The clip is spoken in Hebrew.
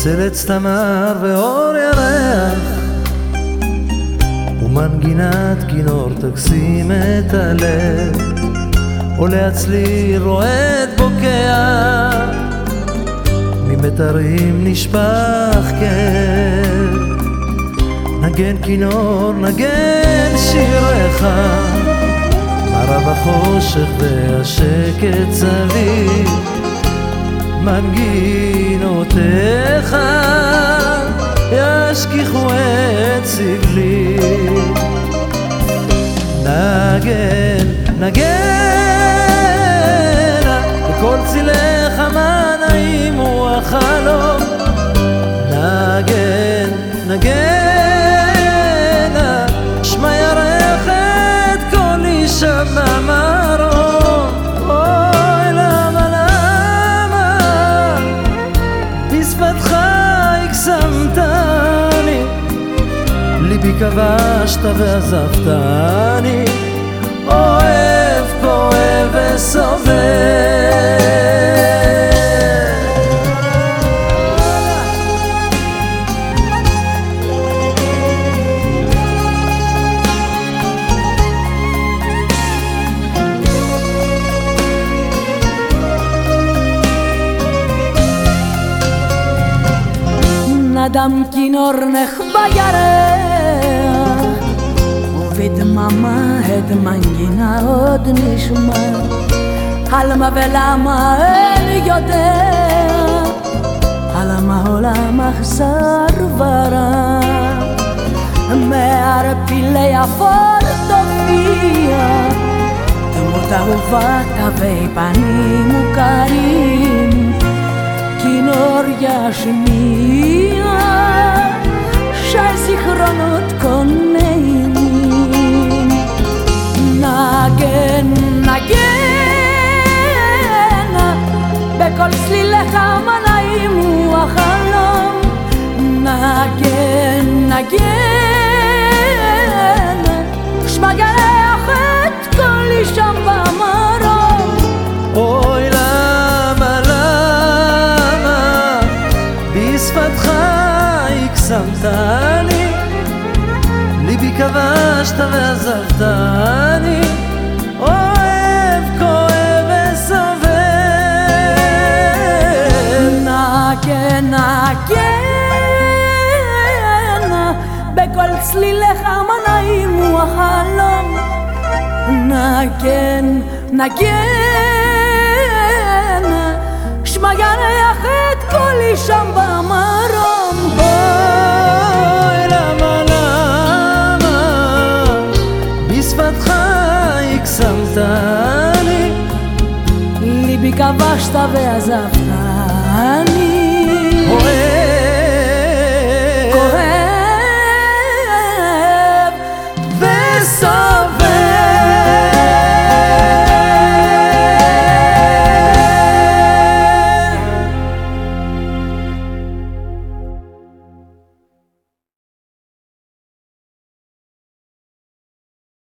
צל עץ תמר ואור ירח ומנגינת כינור תקסים את הלב, עולה הצליל רועד בוקע, ממתרים נשפך כאב. נגן כינור נגן שירך, מערב החושך והשקט סביב, מנגינותיך ישכיחו את סבלי. נגן, נגן, בכל צילך מה נעים הוא החלום. נגן, נגן, שמע ירך את כל אישה במרום. אוי למה למה בשפתך הקסמתני, ליבי כבשת ועזבתני, אוהב, כואב וסובל. נדם כינור נחבא ירח, ובדממה את מנגינה עוד נשמע. על מה ולמה אין יודע, על מה עולם אכזר ורע. מערפילי אפור תופיע דמות אהובה, תווי פנים מוכרים, כינור ישמיע שהזיכרונות כה נעימים. נגן, נגן, בכל צלילך מה נעים הוא החלום. נגן, נגן, שמע גרח את כל אישה במרום. אוי למה למה בשפתך הקסמתני, ליבי כבשת ועזבתני, אוהב, כואב וסובל. נגן, נגן, בכל צלילך מה נעים הוא החלום. נגן, נגן, שמע ירח את כל אישה במרום. אוי למה למה בשפתך הקסמתני, ליבי כבשת ועזבתני, אוהב, כואב